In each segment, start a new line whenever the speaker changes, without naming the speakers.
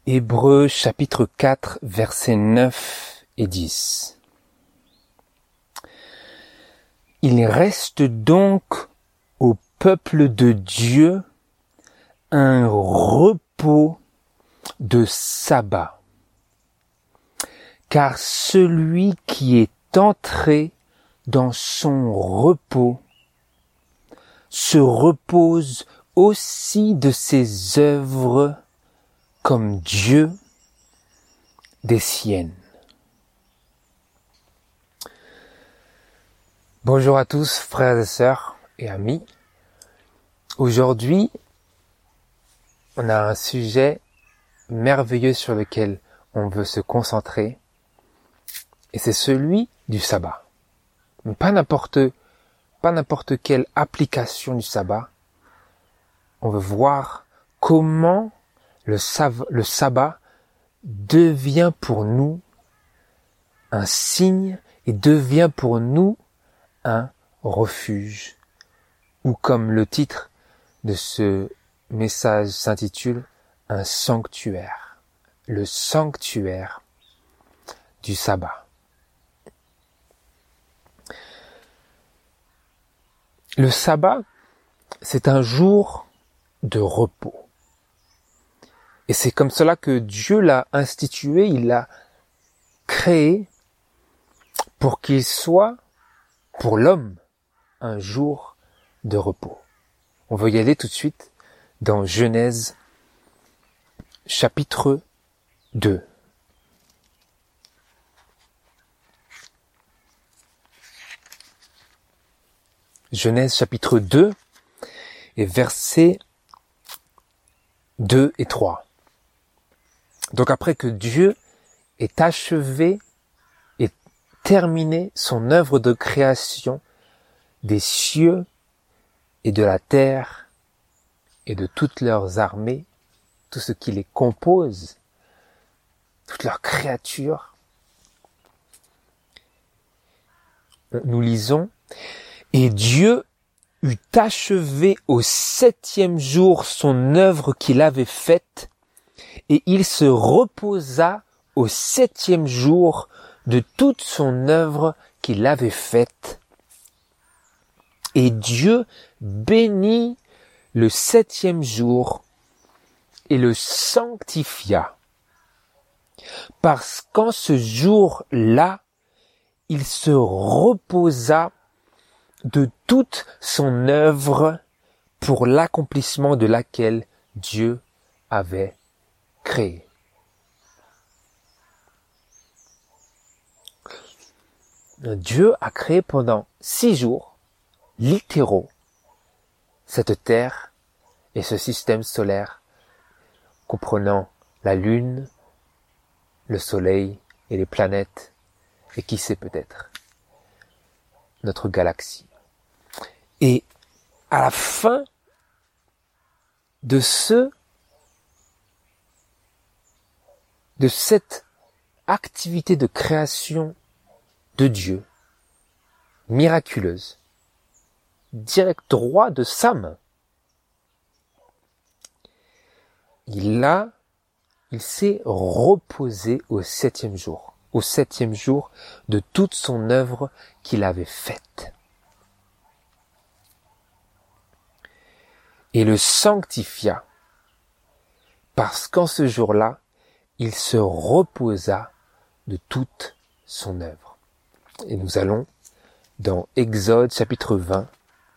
Hébreux chapitre 4 versets 9 et 10. Il reste donc au peuple de Dieu un repos de sabbat. Car celui qui est entré dans son repos se repose aussi de ses œuvres comme Dieu des siennes. Bonjour à tous, frères et sœurs et amis. Aujourd'hui, on a un sujet merveilleux sur lequel on veut se concentrer, et c'est celui du sabbat. Mais pas n'importe quelle application du sabbat. On veut voir comment le sabbat devient pour nous un signe et devient pour nous un refuge. Ou comme le titre de ce message s'intitule, un sanctuaire. Le sanctuaire du sabbat. Le sabbat, c'est un jour de repos. Et c'est comme cela que Dieu l'a institué, il l'a créé pour qu'il soit, pour l'homme, un jour de repos. On va y aller tout de suite dans Genèse chapitre 2. Genèse chapitre 2 et versets 2 et 3. Donc après que Dieu ait achevé et terminé son œuvre de création des cieux et de la terre et de toutes leurs armées, tout ce qui les compose, toutes leurs créatures, nous lisons, et Dieu eut achevé au 7e jour son œuvre qu'il avait faite, et il se reposa au 7e jour de toute son œuvre qu'il avait faite. Et Dieu bénit le 7e jour et le sanctifia, parce qu'en ce jour-là, il se reposa de toute son œuvre pour l'accomplissement de laquelle Dieu avait créé. Dieu a créé pendant 6 jours, littéraux, cette terre et ce système solaire, comprenant la lune, le soleil et les planètes, et qui sait peut-être, notre galaxie. Et à la fin de cette activité de création de Dieu, miraculeuse, direct droit de sa main, il s'est reposé au 7e jour de toute son œuvre qu'il avait faite. Et le sanctifia, parce qu'en ce jour-là, il se reposa de toute son œuvre. Et nous allons dans Exode chapitre 20.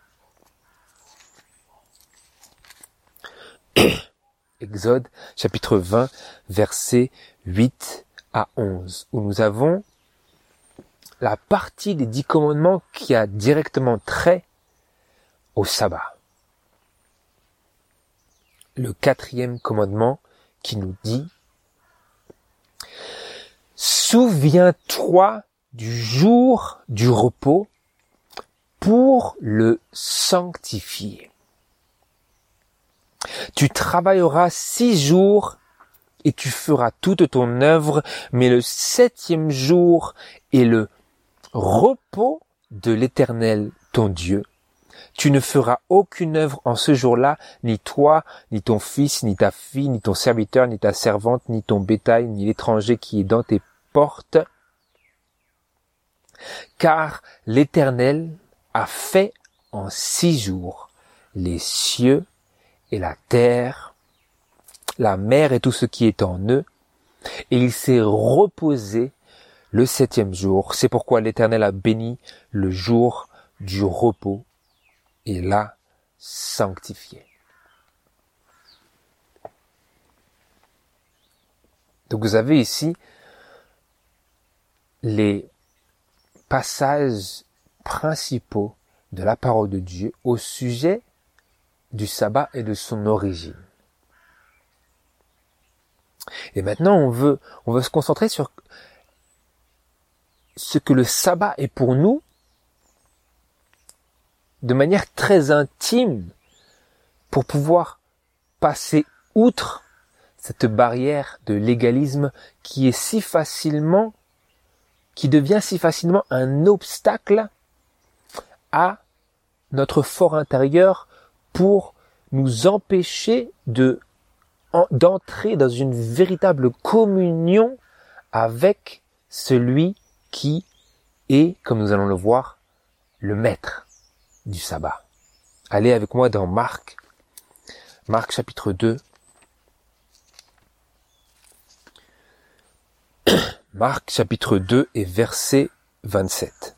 Exode chapitre 20, versets 8 à 11, où nous avons la partie des 10 commandements qui a directement trait au sabbat. Le 4e commandement qui nous dit « Souviens-toi du jour du repos pour le sanctifier. Tu travailleras 6 jours et tu feras toute ton œuvre, mais le 7e jour est le repos de l'Éternel ton Dieu. Tu ne feras aucune œuvre en ce jour-là, ni toi, ni ton fils, ni ta fille, ni ton serviteur, ni ta servante, ni ton bétail, ni l'étranger qui est dans tes portes. Car l'Éternel a fait en 6 jours les cieux et la terre, la mer et tout ce qui est en eux, et il s'est reposé le 7e jour. C'est pourquoi l'Éternel a béni le jour du repos et l'a sanctifié. Donc vous avez ici les passages principaux de la parole de Dieu au sujet du sabbat et de son origine. Et maintenant, on veut se concentrer sur ce que le sabbat est pour nous de manière très intime pour pouvoir passer outre cette barrière de légalisme qui devient si facilement un obstacle à notre fort intérieur pour nous empêcher d'entrer dans une véritable communion avec celui qui est, comme nous allons le voir, le maître du sabbat. Allez avec moi dans Marc chapitre 2. Marc chapitre 2 et verset 27.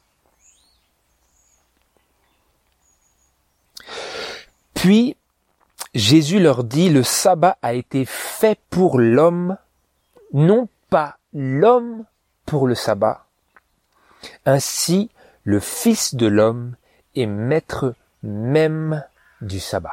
Puis Jésus leur dit, le sabbat a été fait pour l'homme, non pas l'homme pour le sabbat. Ainsi, le Fils de l'homme est maître même du sabbat.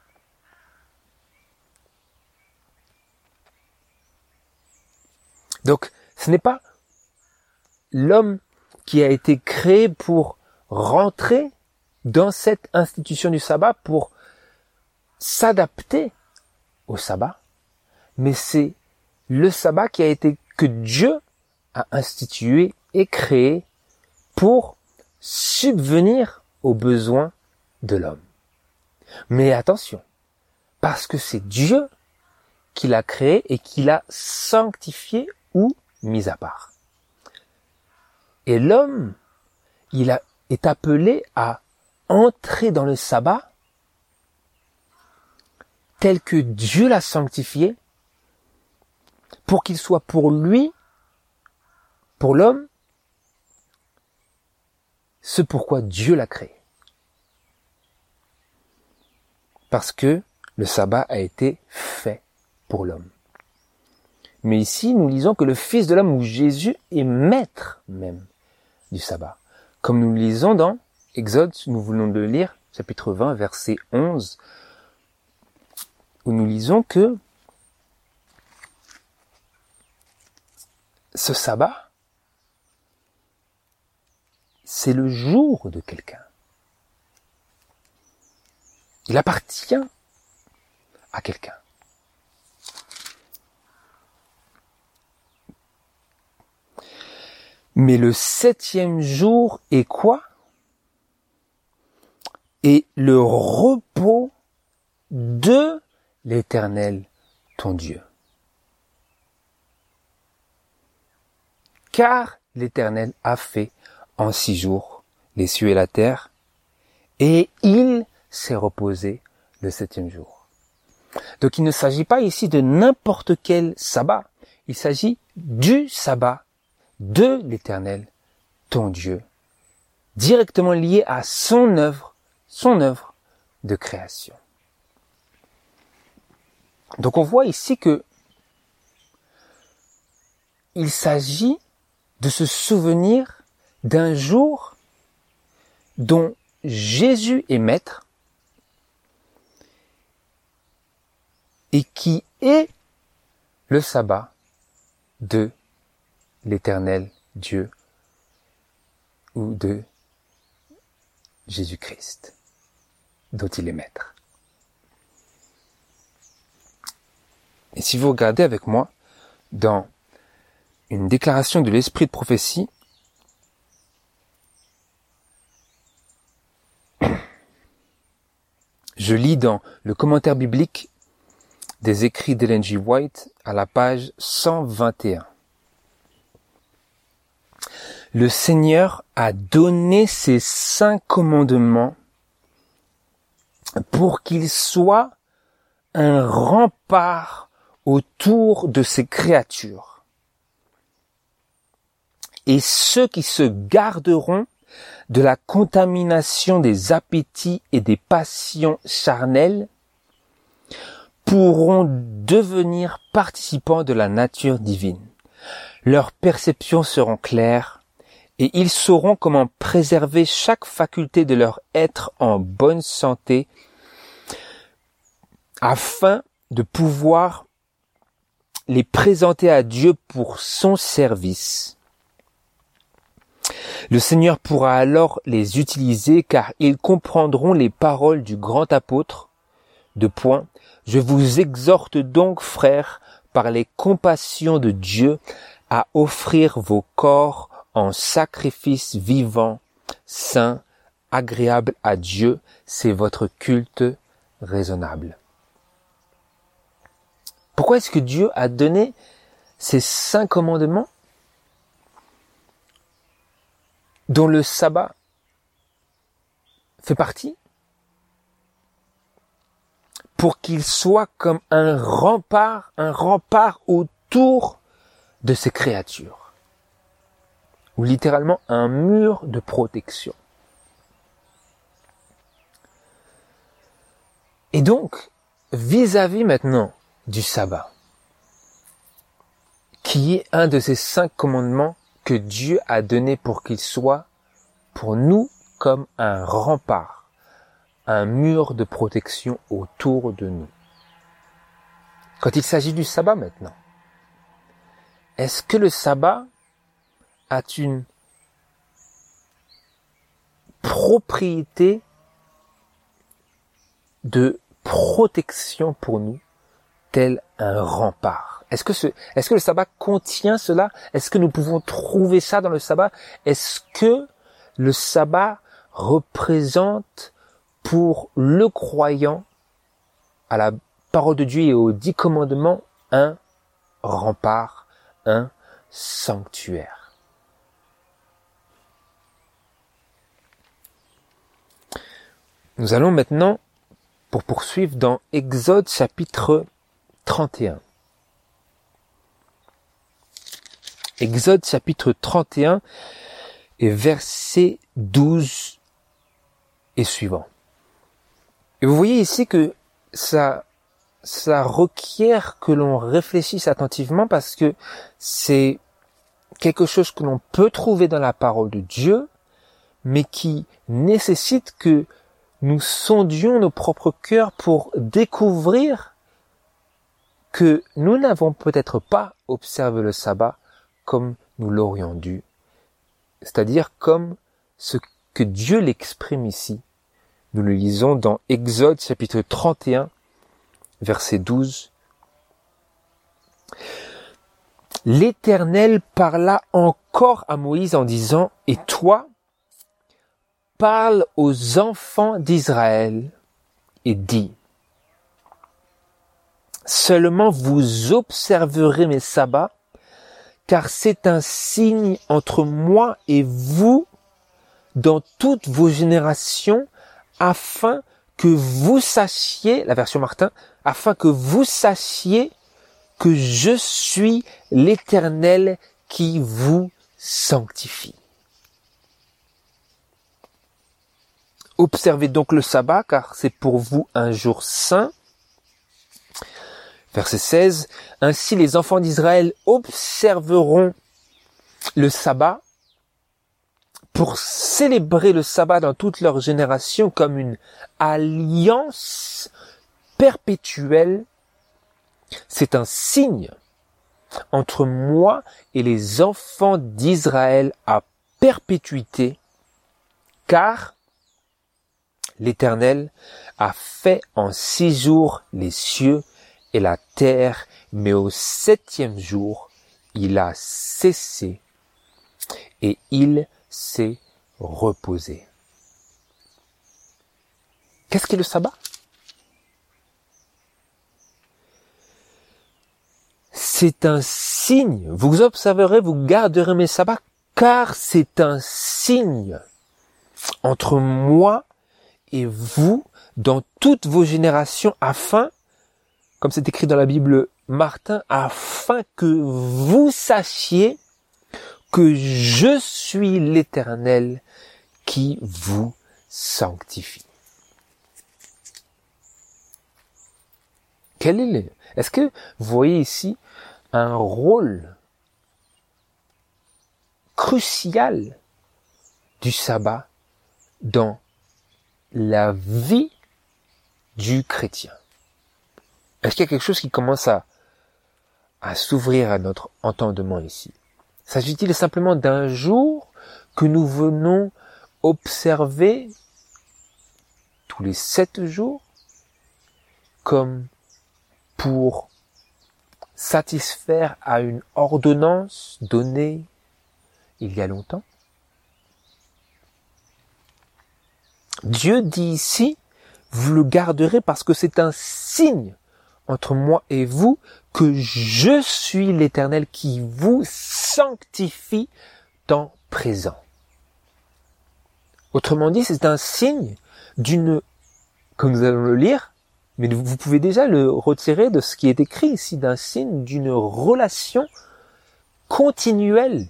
Donc, ce n'est pas l'homme qui a été créé pour rentrer dans cette institution du sabbat, pour s'adapter au sabbat, mais c'est le sabbat que Dieu a institué et créé pour subvenir aux besoins de l'homme. Mais attention, parce que c'est Dieu qui l'a créé et qui l'a sanctifié ou mis à part. Et l'homme, est appelé à entrer dans le sabbat tel que Dieu l'a sanctifié pour qu'il soit pour lui, pour l'homme, ce pourquoi Dieu l'a créé. Parce que le sabbat a été fait pour l'homme. Mais ici, nous lisons que le Fils de l'homme, ou Jésus, est maître même du sabbat. Comme nous le lisons dans Exode, nous venons de le lire, chapitre 20, verset 11, où nous lisons que ce sabbat, c'est le jour de quelqu'un. Il appartient à quelqu'un. Mais le 7e jour est quoi? Est le repos de l'Éternel, ton Dieu. Car l'Éternel a fait en 6 jours les cieux et la terre, et il s'est reposé le 7e jour. Donc il ne s'agit pas ici de n'importe quel sabbat, il s'agit du sabbat de l'Éternel, ton Dieu, directement lié à son œuvre de création. Donc on voit ici que il s'agit de se souvenir d'un jour dont Jésus est maître et qui est le sabbat de l'Éternel Dieu ou de Jésus-Christ, dont il est maître. Et si vous regardez avec moi dans une déclaration de l'Esprit de prophétie, Je lis dans le commentaire biblique des écrits d'Ellen G. White à la page 121. Le Seigneur a donné ses 5 commandements pour qu'ils soient un rempart autour de ses créatures. Et ceux qui se garderont de la contamination des appétits et des passions charnelles pourront devenir participants de la nature divine. Leurs perceptions seront claires et ils sauront comment préserver chaque faculté de leur être en bonne santé afin de pouvoir les présenter à Dieu pour son service. Le Seigneur pourra alors les utiliser car ils comprendront les paroles du grand apôtre. Je vous exhorte donc, frères, par les compassions de Dieu, à offrir vos corps en sacrifice vivant, saint, agréable à Dieu, c'est votre culte raisonnable. Pourquoi est-ce que Dieu a donné ces 5 commandements dont le sabbat fait partie? Pour qu'il soit comme un rempart autour de ses créatures. Ou littéralement un mur de protection. Et donc, vis-à-vis maintenant du sabbat, qui est un de ces 5 commandements que Dieu a donné pour qu'il soit pour nous comme un rempart, un mur de protection autour de nous. Quand il s'agit du sabbat maintenant, est-ce que le sabbat a une propriété de protection pour nous, tel un rempart? Est-ce que le sabbat contient cela? Est-ce que nous pouvons trouver ça dans le sabbat? Est-ce que le sabbat représente pour le croyant à la parole de Dieu et aux 10 commandements un rempart, un sanctuaire? Nous allons maintenant, pour poursuivre, dans Exode chapitre 31. Exode chapitre 31 et verset 12 et suivant. Et vous voyez ici que ça requiert que l'on réfléchisse attentivement parce que c'est quelque chose que l'on peut trouver dans la parole de Dieu, mais qui nécessite que nous sondions nos propres cœurs pour découvrir que nous n'avons peut-être pas observé le sabbat comme nous l'aurions dû, c'est-à-dire comme ce que Dieu l'exprime ici. Nous le lisons dans Exode chapitre 31, verset 12. L'Éternel parla encore à Moïse en disant, « Et toi, parle aux enfants d'Israël et dis, seulement vous observerez mes sabbats, car c'est un signe entre moi et vous dans toutes vos générations, afin que vous sachiez, la version Martin, afin que vous sachiez que je suis l'Éternel qui vous sanctifie. » Observez donc le sabbat, car c'est pour vous un jour saint. Verset 16. Ainsi les enfants d'Israël observeront le sabbat pour célébrer le sabbat dans toute leur génération comme une alliance perpétuelle. C'est un signe entre moi et les enfants d'Israël à perpétuité, car l'Éternel a fait en 6 jours les cieux et la terre, mais au 7e jour, il a cessé et il s'est reposé. Qu'est-ce qu'est le sabbat? c'est un signe. Vous observerez, vous garderez mes sabbats, car c'est un signe entre moi et vous dans toutes vos générations, afin, comme c'est écrit dans la Bible Martin, afin que vous sachiez que je suis l'Éternel qui vous sanctifie. Est-ce que vous voyez ici un rôle crucial du sabbat dans la vie du chrétien? Est-ce qu'il y a quelque chose qui commence à s'ouvrir à notre entendement ici? S'agit-il simplement d'un jour que nous venons observer tous les 7 jours comme pour satisfaire à une ordonnance donnée il y a longtemps? Dieu dit ici, vous le garderez parce que c'est un signe entre moi et vous que je suis l'Éternel qui vous sanctifie temps présent. Autrement dit, c'est un signe comme nous allons le lire, mais vous pouvez déjà le retirer de ce qui est écrit ici, d'un signe d'une relation continuelle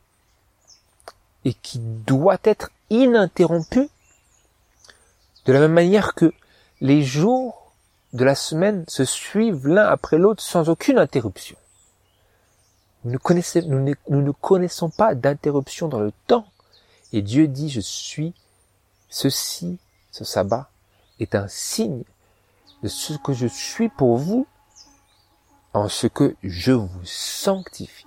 et qui doit être ininterrompue, de la même manière que les jours de la semaine se suivent l'un après l'autre sans aucune interruption. Nous ne connaissons pas d'interruption dans le temps. Et Dieu dit, ce sabbat est un signe de ce que je suis pour vous, en ce que je vous sanctifie.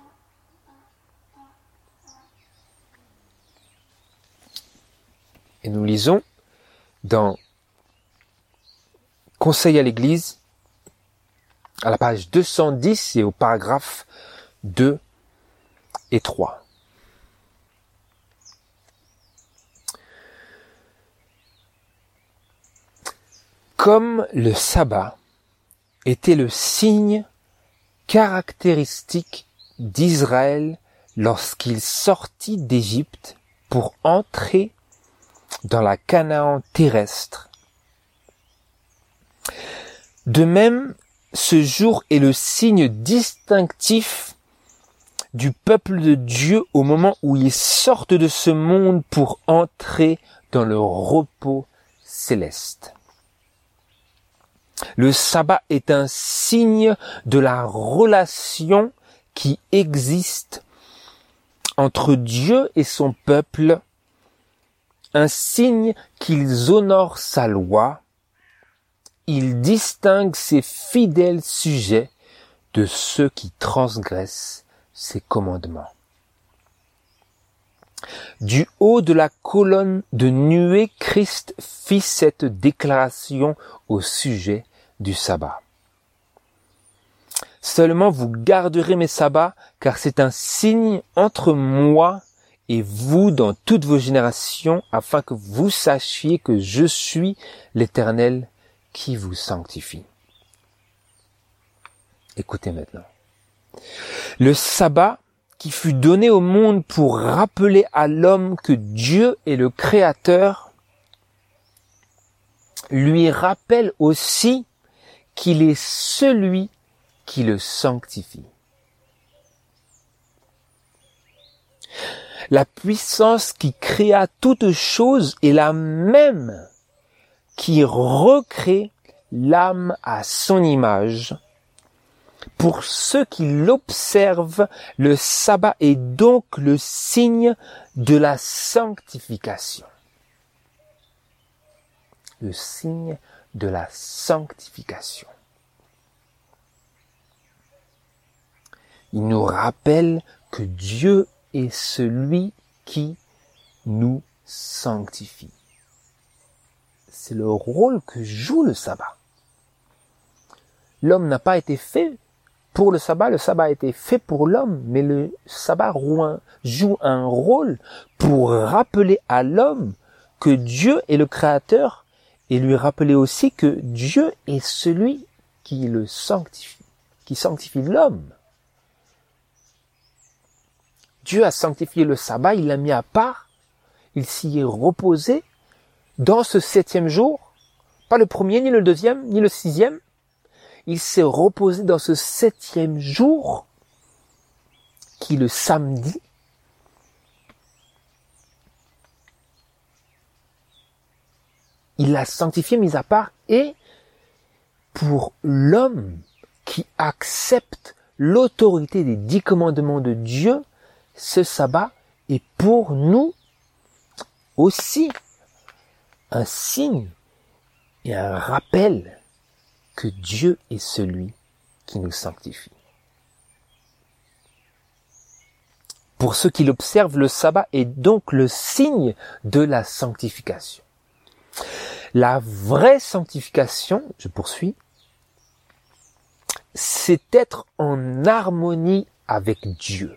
Et nous lisons dans Conseil à l'Église, à la page 210 et au paragraphe 2 et 3. Comme le sabbat était le signe caractéristique d'Israël lorsqu'il sortit d'Égypte pour entrer dans la Canaan terrestre, de même, ce jour est le signe distinctif du peuple de Dieu au moment où ils sortent de ce monde pour entrer dans le repos céleste. Le sabbat est un signe de la relation qui existe entre Dieu et son peuple, un signe qu'ils honorent sa loi. Il distingue ses fidèles sujets de ceux qui transgressent ses commandements. Du haut de la colonne de nuée, Christ fit cette déclaration au sujet du sabbat. Seulement vous garderez mes sabbats, car c'est un signe entre moi et vous dans toutes vos générations, afin que vous sachiez que je suis l'Éternel qui vous sanctifie. Écoutez maintenant. Le sabbat qui fut donné au monde pour rappeler à l'homme que Dieu est le Créateur, lui rappelle aussi qu'il est celui qui le sanctifie. La puissance qui créa toutes choses est la même qui recrée l'âme à son image. Pour ceux qui l'observent, le sabbat est donc le signe de la sanctification. Le signe de la sanctification. Il nous rappelle que Dieu est celui qui nous sanctifie. C'est le rôle que joue le sabbat. L'homme n'a pas été fait pour le sabbat a été fait pour l'homme, mais le sabbat joue un rôle pour rappeler à l'homme que Dieu est le Créateur et lui rappeler aussi que Dieu est celui qui le sanctifie, qui sanctifie l'homme. Dieu a sanctifié le sabbat, il l'a mis à part, il s'y est reposé dans ce 7e jour, pas le premier, ni le 2e, ni le 6e. Il s'est reposé dans ce 7e jour, qui est le samedi. Il l'a sanctifié, mis à part, et pour l'homme qui accepte l'autorité des 10 commandements de Dieu, ce sabbat est pour nous aussi un signe et un rappel que Dieu est celui qui nous sanctifie. Pour ceux qui l'observent, le sabbat est donc le signe de la sanctification. La vraie sanctification, je poursuis, c'est être en harmonie avec Dieu.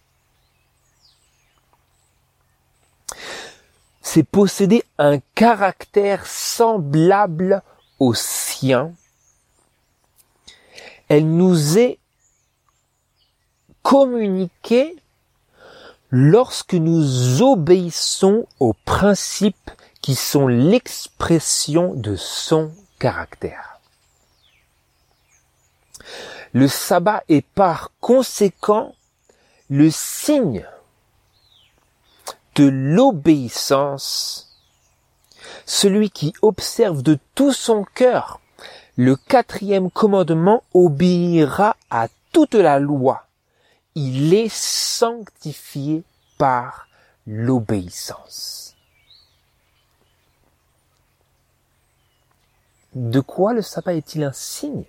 C'est posséder un caractère semblable au sien. Elle nous est communiquée lorsque nous obéissons aux principes qui sont l'expression de son caractère. Le sabbat est par conséquent le signe de l'obéissance. Celui qui observe de tout son cœur le 4e commandement obéira à toute la loi. Il est sanctifié par l'obéissance. De quoi le sabbat est-il un signe?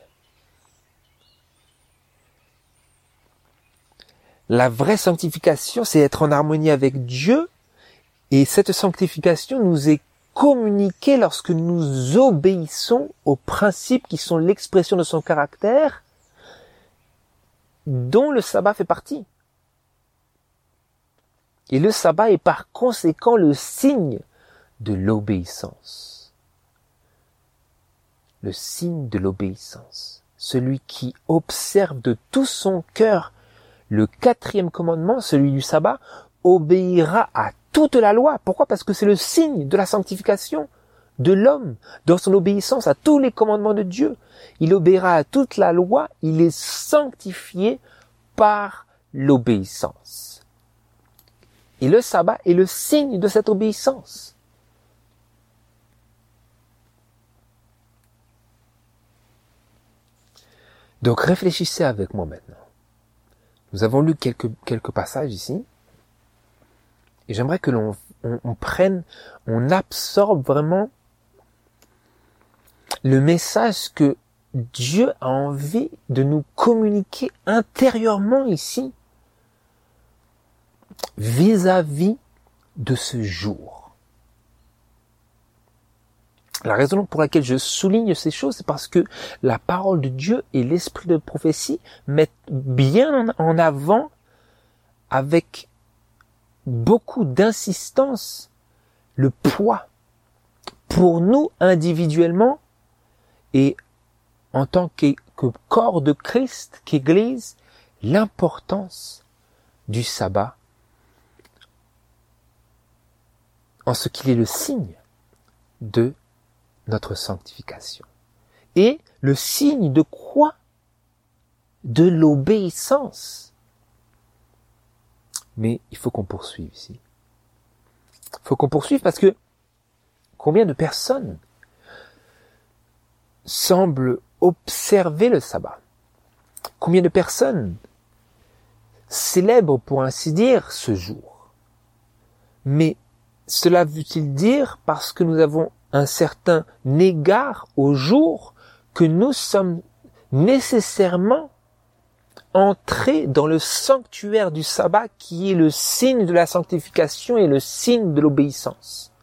La vraie sanctification, c'est être en harmonie avec Dieu, et cette sanctification nous est communiquée lorsque nous obéissons aux principes qui sont l'expression de son caractère, dont le sabbat fait partie. Et le sabbat est par conséquent le signe de l'obéissance. Le signe de l'obéissance. Celui qui observe de tout son cœur le 4e commandement, celui du sabbat, obéira à toute la loi. Pourquoi? Parce que c'est le signe de la sanctification de l'homme, dans son obéissance à tous les commandements de Dieu. Il obéira à toute la loi, il est sanctifié par l'obéissance. Et le sabbat est le signe de cette obéissance. Donc réfléchissez avec moi maintenant. Nous avons lu quelques passages ici, et j'aimerais que on absorbe vraiment le message que Dieu a envie de nous communiquer intérieurement ici, vis-à-vis de ce jour. La raison pour laquelle je souligne ces choses, c'est parce que la parole de Dieu et l'esprit de prophétie mettent bien en avant, avec beaucoup d'insistance, le poids pour nous individuellement et en tant que corps de Christ, qu'Église, l'importance du sabbat en ce qu'il est le signe de notre sanctification. Et le signe de quoi? De l'obéissance. Mais il faut qu'on poursuive ici. Il faut qu'on poursuive parce que combien de personnes semblent observer le sabbat? Combien de personnes célèbrent, pour ainsi dire, ce jour? Mais cela veut-il dire, parce que nous avons un certain égard au jour, que nous sommes nécessairement entrés dans le sanctuaire du sabbat, qui est le signe de la sanctification et le signe de l'obéissance?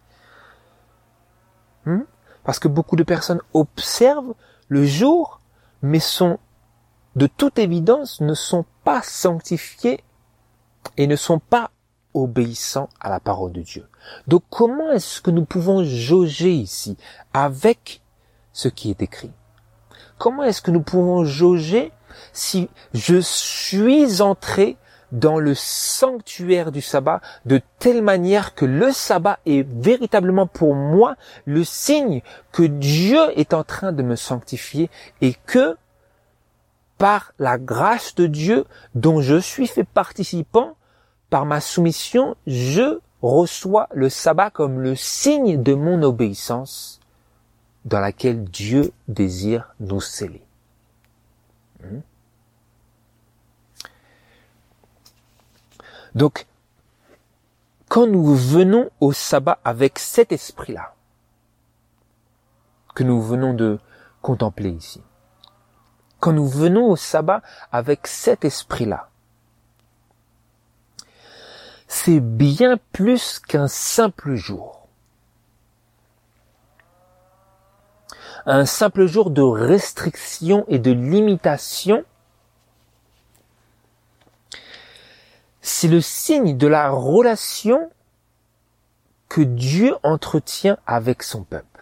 Parce que beaucoup de personnes observent le jour, mais de toute évidence, ne sont pas sanctifiés et ne sont pas obéissants à la parole de Dieu. Donc comment est-ce que nous pouvons jauger ici avec ce qui est écrit? Comment est-ce que nous pouvons jauger si je suis entré dans le sanctuaire du sabbat de telle manière que le sabbat est véritablement pour moi le signe que Dieu est en train de me sanctifier et que par la grâce de Dieu dont je suis fait participant, par ma soumission, je reçois le sabbat comme le signe de mon obéissance dans laquelle Dieu désire nous sceller. Donc, quand nous venons au sabbat avec cet esprit-là, que nous venons de contempler ici, quand nous venons au sabbat avec cet esprit-là, c'est bien plus qu'un simple jour. Un simple jour de restriction et de limitation. C'est le signe de la relation que Dieu entretient avec son peuple.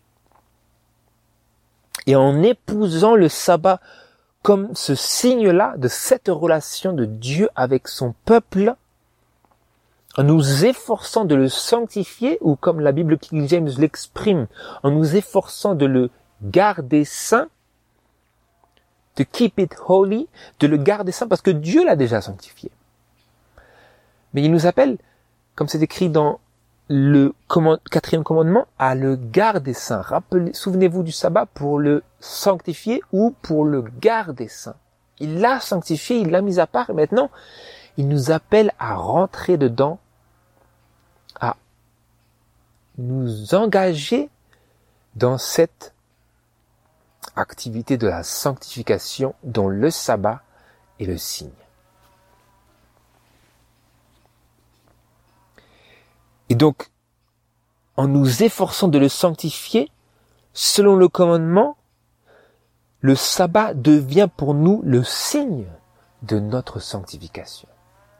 Et en épousant le sabbat comme ce signe-là de cette relation de Dieu avec son peuple, en nous efforçant de le sanctifier, ou comme la Bible King James l'exprime, en nous efforçant de le garder saint, to keep it holy, de le garder saint, parce que Dieu l'a déjà sanctifié. Mais il nous appelle, comme c'est écrit dans le 4e commandement, à le garder saint. Souvenez-vous du sabbat pour le sanctifier ou pour le garder saint. Il l'a sanctifié, il l'a mis à part, et maintenant, il nous appelle à rentrer dedans, à nous engager dans cette activité de la sanctification dont le sabbat est le signe. Et donc, en nous efforçant de le sanctifier, selon le commandement, le sabbat devient pour nous le signe de notre sanctification.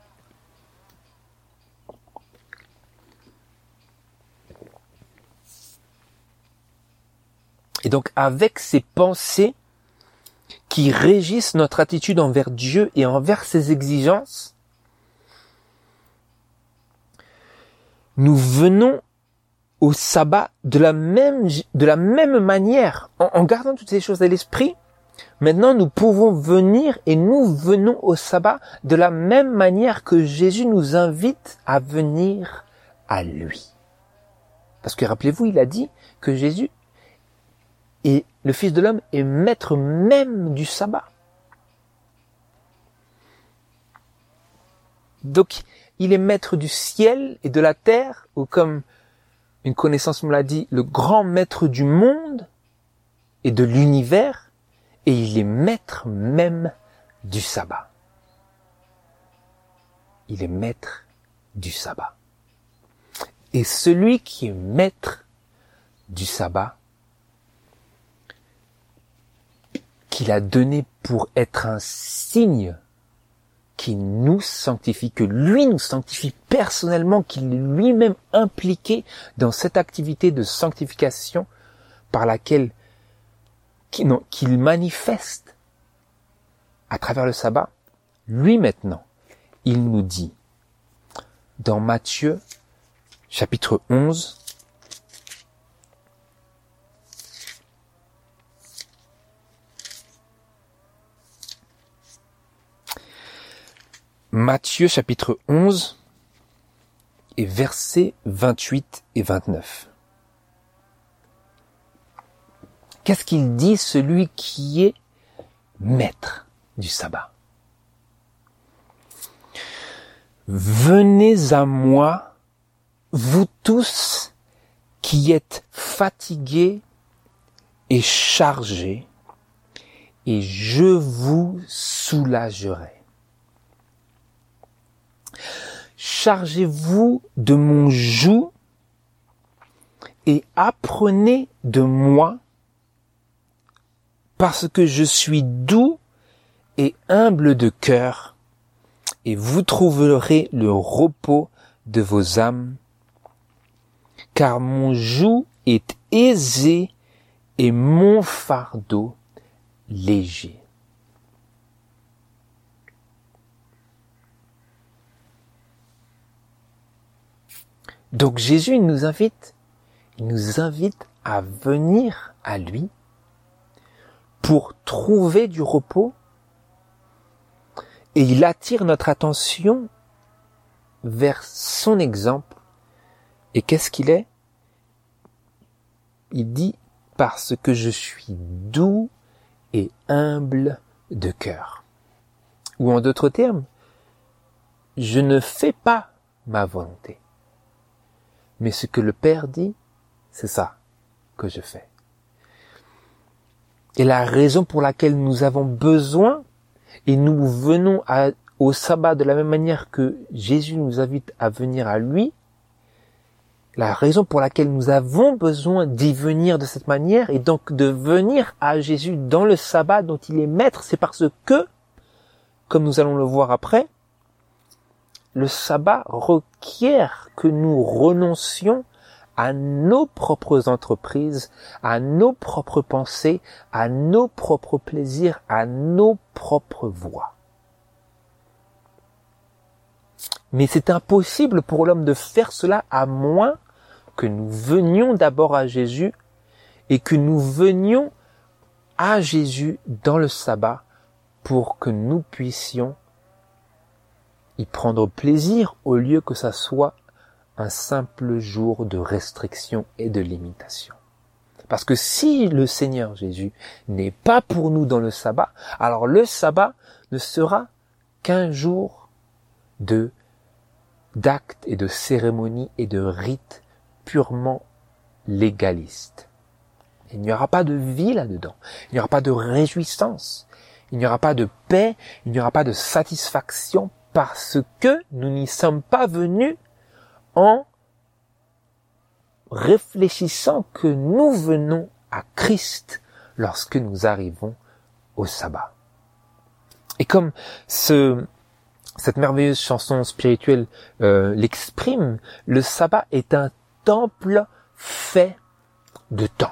Et donc, avec ces pensées qui régissent notre attitude envers Dieu et envers ses exigences, nous venons au sabbat de la même manière, en gardant toutes ces choses à l'esprit. Maintenant, nous pouvons venir et nous venons au sabbat de la même manière que Jésus nous invite à venir à lui. Parce que rappelez-vous, il a dit que Jésus et le Fils de l'homme est maître même du sabbat. Donc, il est maître du ciel et de la terre, ou comme une connaissance me l'a dit, le grand maître du monde et de l'univers, et il est maître même du sabbat. Il est maître du sabbat. Et celui qui est maître du sabbat, qu'il a donné pour être un signe qui nous sanctifie, que lui nous sanctifie personnellement, qu'il est lui-même impliqué dans cette activité de sanctification par laquelle qu'il manifeste à travers le sabbat. Lui maintenant, il nous dit dans Matthieu chapitre 11, Matthieu chapitre 11 et versets 28 et 29. Qu'est-ce qu'il dit celui qui est maître du sabbat? Venez à moi, vous tous qui êtes fatigués et chargés, et je vous soulagerai. Chargez-vous de mon joug et apprenez de moi, parce que je suis doux et humble de cœur, et vous trouverez le repos de vos âmes, car mon joug est aisé et mon fardeau léger. Donc Jésus il nous invite à venir à lui pour trouver du repos, et il attire notre attention vers son exemple. Et qu'est-ce qu'il est? Il dit, parce que je suis doux et humble de cœur. Ou en d'autres termes, je ne fais pas ma volonté. Mais ce que le Père dit, c'est ça que je fais. Et la raison pour laquelle nous avons besoin, et nous venons au sabbat de la même manière que Jésus nous invite à venir à lui, la raison pour laquelle nous avons besoin d'y venir de cette manière, et donc de venir à Jésus dans le sabbat dont il est maître, c'est parce que, comme nous allons le voir après, le sabbat requiert que nous renoncions à nos propres entreprises, à nos propres pensées, à nos propres plaisirs, à nos propres voies. Mais c'est impossible pour l'homme de faire cela à moins que nous venions d'abord à Jésus et que nous venions à Jésus dans le sabbat pour que nous puissions y prendre plaisir au lieu que ça soit un simple jour de restriction et de limitation. Parce que si le Seigneur Jésus n'est pas pour nous dans le sabbat, alors le sabbat ne sera qu'un jour d'actes et de cérémonies et de rites purement légalistes. Il n'y aura pas de vie là-dedans. Il n'y aura pas de réjouissance. Il n'y aura pas de paix. Il n'y aura pas de satisfaction parce que nous n'y sommes pas venus en réfléchissant que nous venons à Christ lorsque nous arrivons au sabbat. Et comme cette merveilleuse chanson spirituelle l'exprime, le sabbat est un temple fait de temps.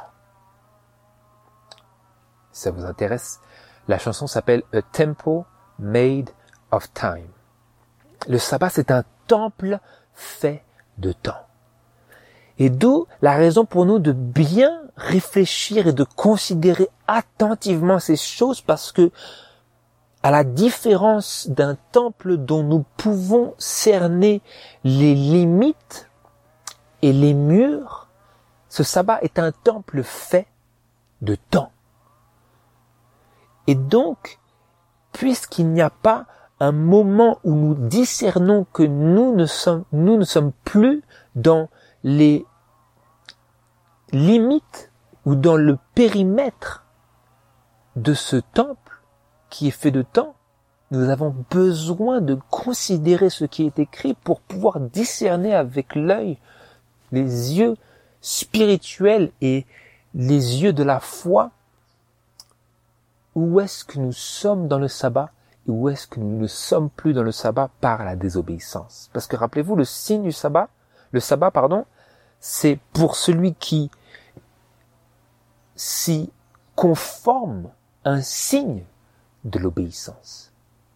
Si ça vous intéresse, la chanson s'appelle A Temple Made of Time. Le sabbat, c'est un temple fait de temps. Et d'où la raison pour nous de bien réfléchir et de considérer attentivement ces choses, parce que, à la différence d'un temple dont nous pouvons cerner les limites et les murs, ce sabbat est un temple fait de temps. Et donc, puisqu'il n'y a pas un moment où nous discernons que nous ne sommes plus dans les limites ou dans le périmètre de ce temple qui est fait de temps, nous avons besoin de considérer ce qui est écrit pour pouvoir discerner avec l'œil, les yeux spirituels et les yeux de la foi, où est-ce que nous sommes dans le sabbat et où est-ce que nous ne sommes plus dans le sabbat par la désobéissance. Parce que rappelez-vous, le signe du sabbat, c'est pour celui qui s'y conforme un signe de l'obéissance.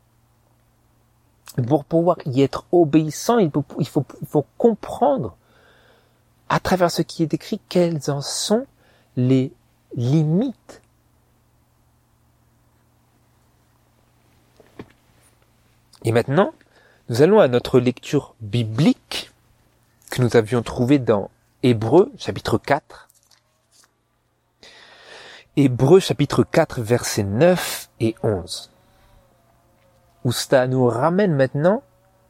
Pour pouvoir y être obéissant, il faut comprendre à travers ce qui est écrit quelles en sont les limites. Et maintenant, nous allons à notre lecture biblique que nous avions trouvée dans Hébreux, chapitre 4. Hébreux, chapitre 4, versets 9 et 11. Où ça nous ramène maintenant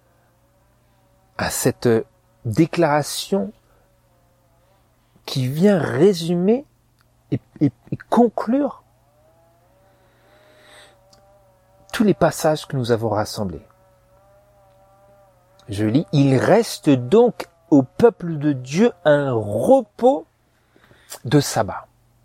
à cette déclaration qui vient résumer et conclure tous les passages que nous avons rassemblés. Je lis, « Il reste donc au peuple de Dieu un repos de sabbat.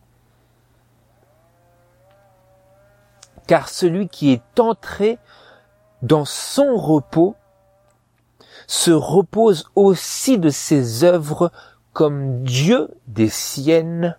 Car celui qui est entré dans son repos se repose aussi de ses œuvres comme Dieu des siennes.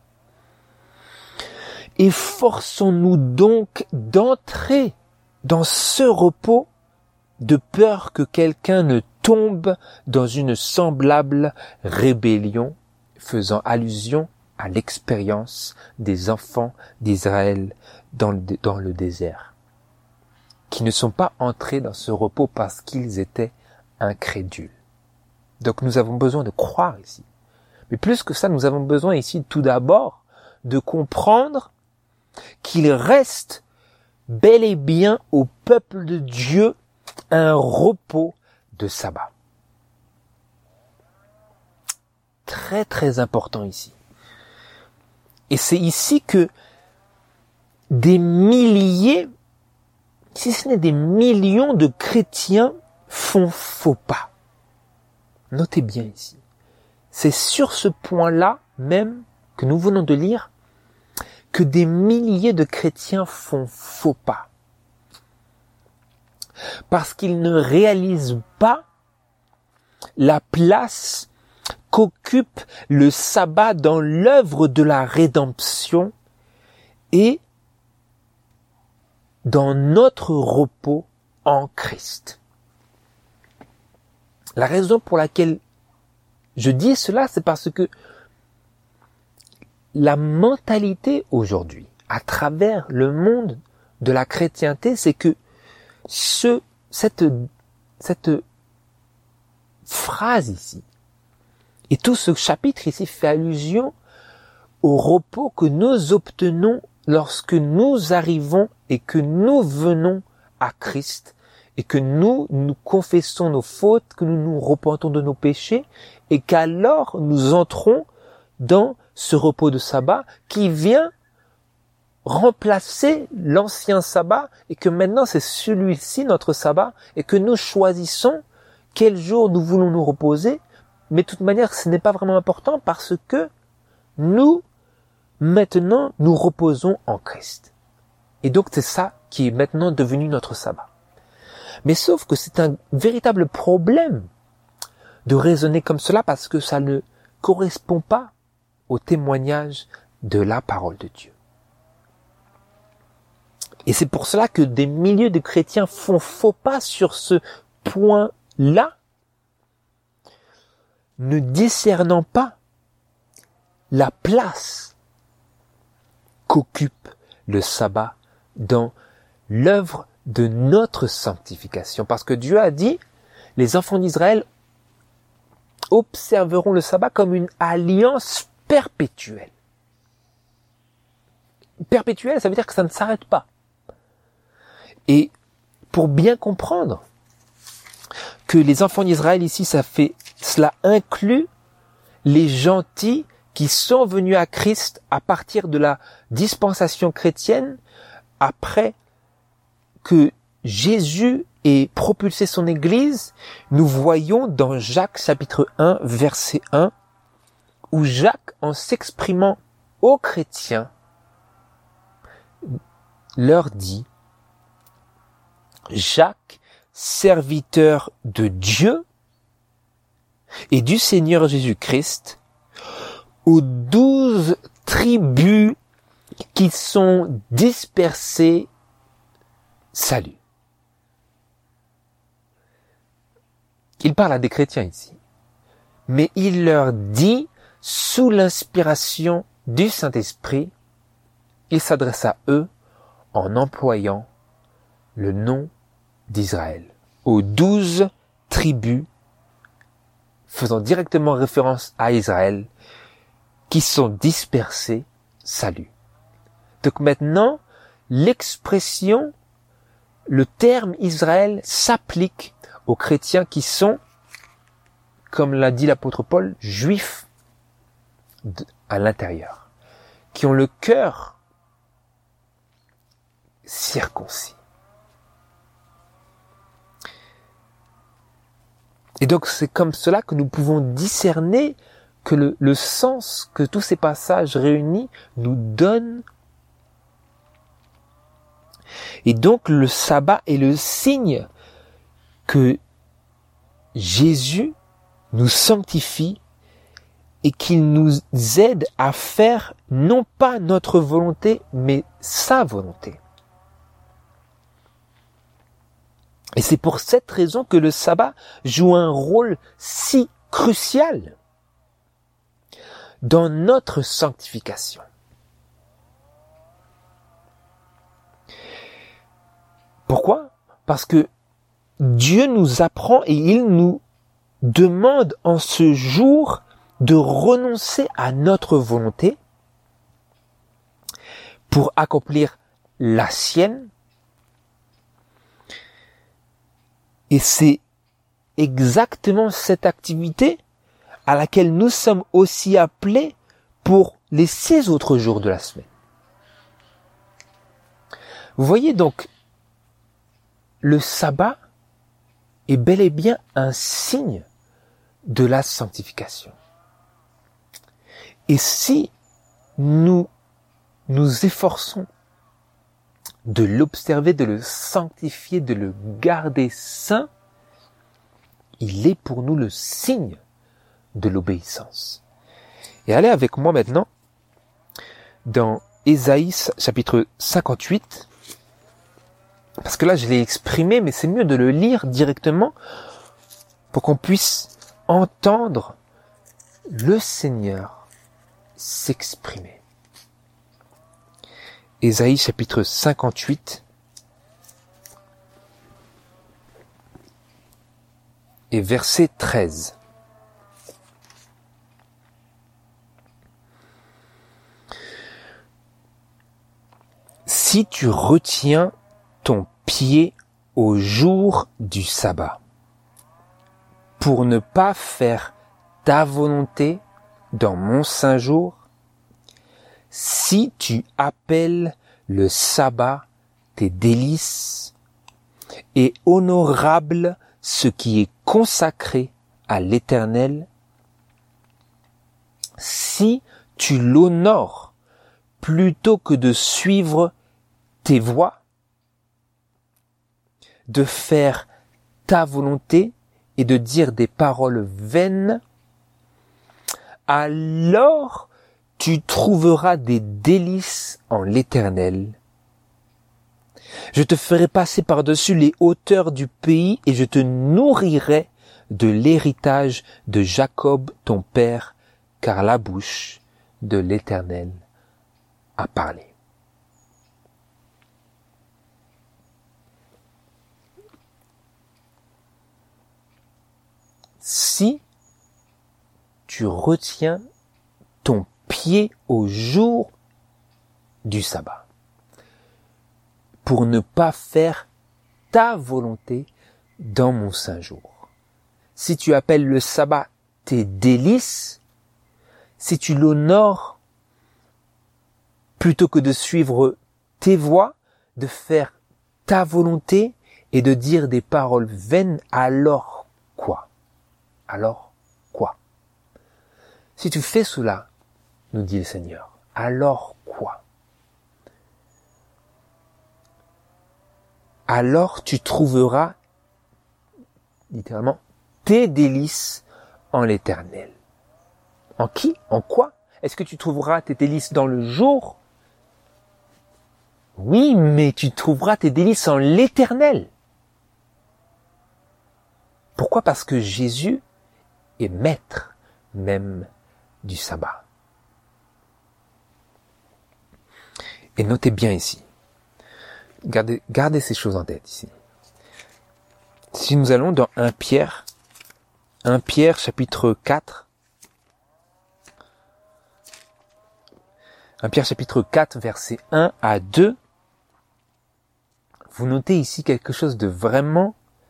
Efforçons-nous donc d'entrer dans ce repos de peur que quelqu'un ne tombent dans une semblable rébellion, faisant allusion à l'expérience des enfants d'Israël dans le désert, qui ne sont pas entrés dans ce repos parce qu'ils étaient incrédules. Donc nous avons besoin de croire ici. Mais plus que ça, nous avons besoin ici tout d'abord de comprendre qu'il reste bel et bien au peuple de Dieu un repos de sabbat. Très très important ici. Et c'est ici que des milliers, si ce n'est des millions de chrétiens font faux pas. Notez bien ici. C'est sur ce point-là même que nous venons de lire que des milliers de chrétiens font faux pas. Parce qu'ils ne réalisent pas la place qu'occupe le sabbat dans l'œuvre de la rédemption et dans notre repos en Christ. La raison pour laquelle je dis cela, c'est parce que la mentalité aujourd'hui, à travers le monde de la chrétienté, c'est que cette phrase ici, et tout ce chapitre ici fait allusion au repos que nous obtenons lorsque nous arrivons et que nous venons à Christ et que nous confessons nos fautes, que nous nous repentons de nos péchés et qu'alors nous entrons dans ce repos de sabbat qui vient remplacer l'ancien sabbat et que maintenant c'est celui-ci notre sabbat et que nous choisissons quel jour nous voulons nous reposer. Mais de toute manière, ce n'est pas vraiment important parce que nous, maintenant, nous reposons en Christ. Et donc, c'est ça qui est maintenant devenu notre sabbat. Mais sauf que c'est un véritable problème de raisonner comme cela parce que ça ne correspond pas au témoignage de la parole de Dieu. Et c'est pour cela que des milliers de chrétiens font faux pas sur ce point-là, ne discernant pas la place qu'occupe le sabbat dans l'œuvre de notre sanctification. Parce que Dieu a dit, les enfants d'Israël observeront le sabbat comme une alliance perpétuelle. Perpétuelle, ça veut dire que ça ne s'arrête pas. Et pour bien comprendre que les enfants d'Israël ici, cela inclut les gentils qui sont venus à Christ à partir de la dispensation chrétienne, après que Jésus ait propulsé son Église. Nous voyons dans Jacques chapitre 1, verset 1, où Jacques, en s'exprimant aux chrétiens, leur dit, Jacques, serviteur de Dieu et du Seigneur Jésus-Christ, aux 12 tribus qui sont dispersées, salut. Il parle à des chrétiens ici, mais il leur dit, sous l'inspiration du Saint-Esprit, il s'adresse à eux en employant le nom d'Israël, aux 12 tribus, faisant directement référence à Israël, qui sont dispersés, salut. Donc maintenant, l'expression, le terme Israël s'applique aux chrétiens qui sont, comme l'a dit l'apôtre Paul, juifs à l'intérieur, qui ont le cœur circoncis. Et donc c'est comme cela que nous pouvons discerner que le sens que tous ces passages réunis nous donnent. Et donc le sabbat est le signe que Jésus nous sanctifie et qu'il nous aide à faire non pas notre volonté, mais sa volonté. Et c'est pour cette raison que le sabbat joue un rôle si crucial dans notre sanctification. Pourquoi? Parce que Dieu nous apprend et il nous demande en ce jour de renoncer à notre volonté pour accomplir la sienne. Et c'est exactement cette activité à laquelle nous sommes aussi appelés pour les 6 autres jours de la semaine. Vous voyez donc, le sabbat est bel et bien un signe de la sanctification. Et si nous nous efforçons de l'observer, de le sanctifier, de le garder saint, il est pour nous le signe de l'obéissance. Et allez avec moi maintenant dans Ésaïe chapitre 58, parce que là je l'ai exprimé, mais c'est mieux de le lire directement pour qu'on puisse entendre le Seigneur s'exprimer. Ésaïe chapitre 58 et verset 13. Si tu retiens ton pied au jour du sabbat, pour ne pas faire ta volonté dans mon saint jour, si tu appelles le sabbat tes délices et honorable ce qui est consacré à l'Éternel, si tu l'honores plutôt que de suivre tes voies, de faire ta volonté et de dire des paroles vaines, alors tu trouveras des délices en l'Éternel. Je te ferai passer par-dessus les hauteurs du pays et je te nourrirai de l'héritage de Jacob ton père, car la bouche de l'Éternel a parlé. Si tu retiens ton pied au jour du sabbat, pour ne pas faire ta volonté dans mon saint jour. Si tu appelles le sabbat tes délices, si tu l'honores plutôt que de suivre tes voies, de faire ta volonté et de dire des paroles vaines, alors quoi? Alors quoi? Si tu fais cela, nous dit le Seigneur, alors quoi? Alors tu trouveras, littéralement, tes délices en l'Éternel. En qui? En quoi? Est-ce que tu trouveras tes délices dans le jour? Oui, mais tu trouveras tes délices en l'Éternel. Pourquoi? Parce que Jésus est maître même du sabbat. Et notez bien ici, gardez ces choses en tête ici. Si nous allons dans 1 Pierre chapitre 4, 1 Pierre chapitre 4 versets 1 à 2, vous notez ici quelque chose de vraiment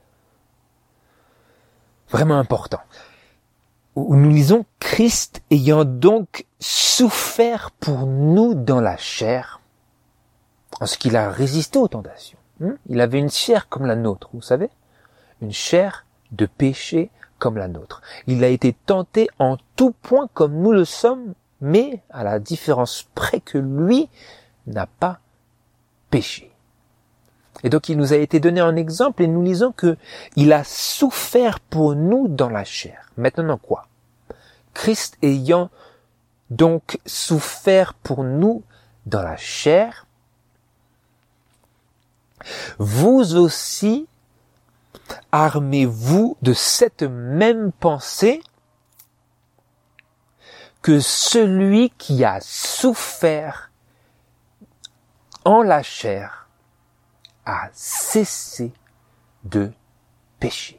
important. Où nous lisons « Christ ayant donc souffert pour nous dans la chair, en ce qu'il a résisté aux tentations. » Il avait une chair comme la nôtre, vous savez, une chair de péché comme la nôtre. Il a été tenté en tout point comme nous le sommes, mais à la différence près que lui n'a pas péché. Et donc il nous a été donné un exemple et nous lisons que il a souffert pour nous dans la chair. Maintenant quoi? Christ ayant donc souffert pour nous dans la chair, vous aussi armez-vous de cette même pensée que celui qui a souffert en la chair a cessé de pécher.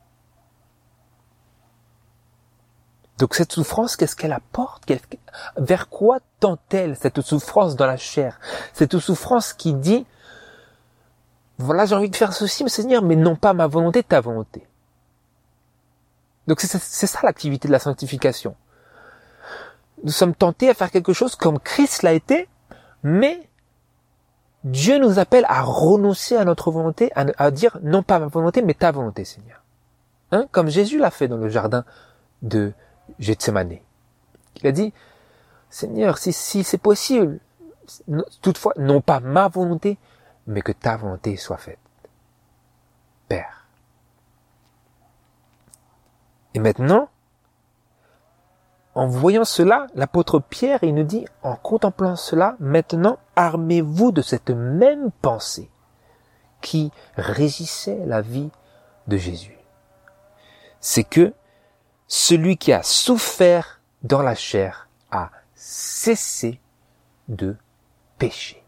Donc cette souffrance, qu'est-ce qu'elle apporte? Vers quoi tend-elle cette souffrance dans la chair? Cette souffrance qui dit, voilà, j'ai envie de faire ceci, mais Seigneur, mais non pas ma volonté, ta volonté. Donc c'est ça l'activité de la sanctification. Nous sommes tentés à faire quelque chose comme Christ l'a été, mais Dieu nous appelle à renoncer à notre volonté, à dire non pas ma volonté, mais ta volonté, Seigneur. Comme Jésus l'a fait dans le jardin de Gethsémani. Il a dit, Seigneur, si c'est possible, toutefois, non pas ma volonté, mais que ta volonté soit faite. Père. Et maintenant, en voyant cela, l'apôtre Pierre, il nous dit, en contemplant cela, maintenant, armez-vous de cette même pensée qui régissait la vie de Jésus. C'est que celui qui a souffert dans la chair a cessé de pécher.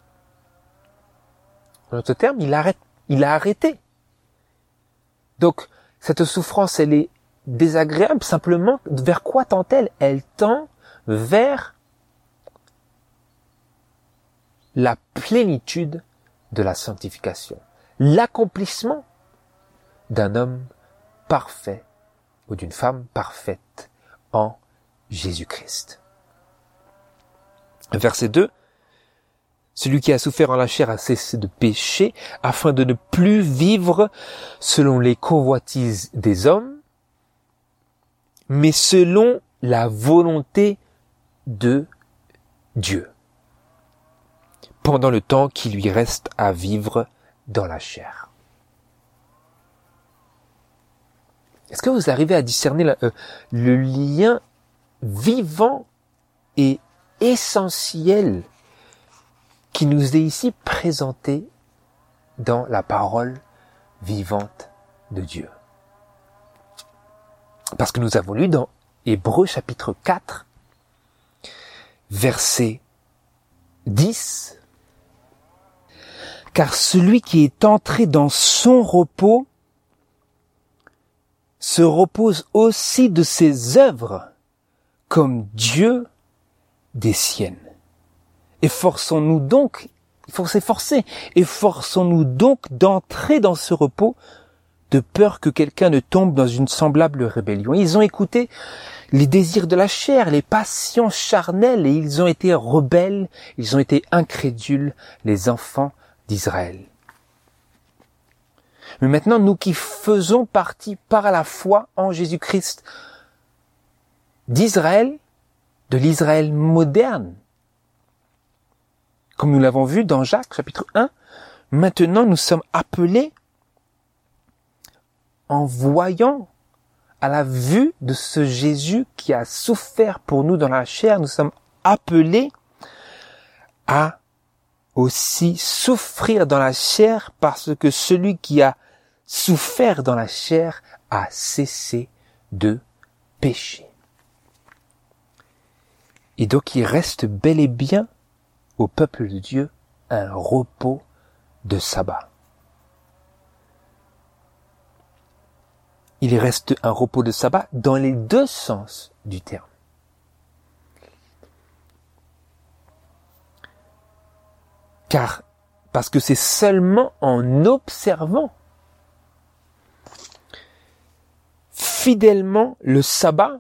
En d'autres termes, il a arrêté. Donc, cette souffrance, elle est désagréable, simplement, vers quoi tend-elle? Elle tend vers la plénitude de la sanctification, l'accomplissement d'un homme parfait ou d'une femme parfaite en Jésus-Christ. Verset 2. Celui qui a souffert en la chair a cessé de pécher afin de ne plus vivre selon les convoitises des hommes, mais selon la volonté de Dieu, pendant le temps qui lui reste à vivre dans la chair. Est-ce que vous arrivez à discerner le lien vivant et essentiel qui nous est ici présenté dans la parole vivante de Dieu? Parce que nous avons lu dans Hébreux chapitre 4, verset 10, « Car celui qui est entré dans son repos se repose aussi de ses œuvres, comme Dieu des siennes. Efforçons-nous donc d'entrer dans ce repos, de peur que quelqu'un ne tombe dans une semblable rébellion. » Ils ont écouté les désirs de la chair, les passions charnelles, et ils ont été rebelles, ils ont été incrédules, les enfants d'Israël. Mais maintenant, nous qui faisons partie par la foi en Jésus-Christ d'Israël, de l'Israël moderne, comme nous l'avons vu dans Jacques chapitre 1, maintenant nous sommes appelés, en voyant, à la vue de ce Jésus qui a souffert pour nous dans la chair, nous sommes appelés à aussi souffrir dans la chair, parce que celui qui a souffert dans la chair a cessé de pécher. Et donc il reste bel et bien au peuple de Dieu un repos de sabbat. Il reste un repos de sabbat dans les deux sens du terme. Parce que c'est seulement en observant fidèlement le sabbat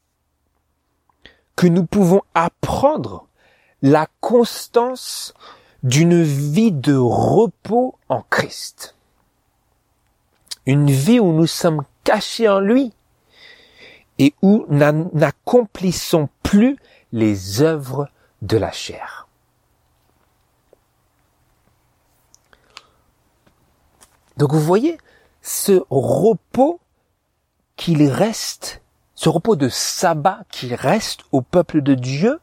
que nous pouvons apprendre la constance d'une vie de repos en Christ. Une vie où nous sommes cachés en lui et où nous n'accomplissons plus les œuvres de la chair. Donc vous voyez, ce repos qu'il reste, ce repos de sabbat qui reste au peuple de Dieu,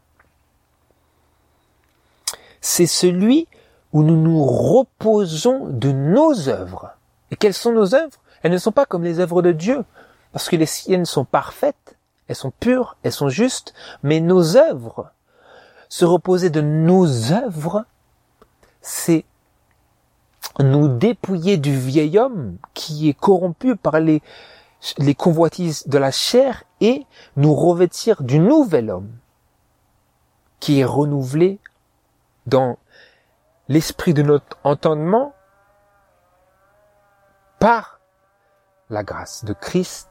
c'est celui où nous nous reposons de nos œuvres Et quelles sont nos œuvres? Elles ne sont pas comme les œuvres de Dieu, parce que les siennes sont parfaites, elles sont pures, elles sont justes, mais nos œuvres, se reposer de nos œuvres, c'est nous dépouiller du vieil homme qui est corrompu par les convoitises de la chair et nous revêtir du nouvel homme qui est renouvelé dans l'esprit de notre entendement par la grâce de Christ.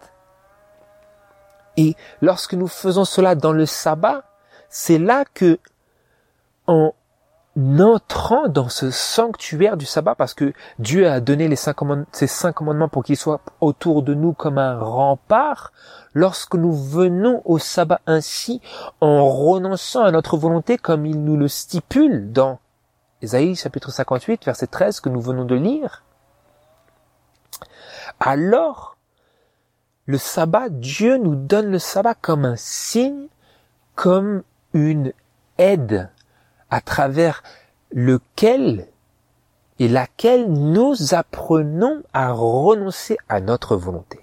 Et lorsque nous faisons cela dans le sabbat, c'est là que, en entrant dans ce sanctuaire du sabbat, parce que Dieu a donné ces 5 commandements pour qu'ils soient autour de nous comme un rempart, lorsque nous venons au sabbat ainsi, en renonçant à notre volonté comme il nous le stipule dans Ésaïe chapitre 58, verset 13 que nous venons de lire, alors le sabbat, Dieu nous donne le sabbat comme un signe, comme une aide à travers lequel et laquelle nous apprenons à renoncer à notre volonté.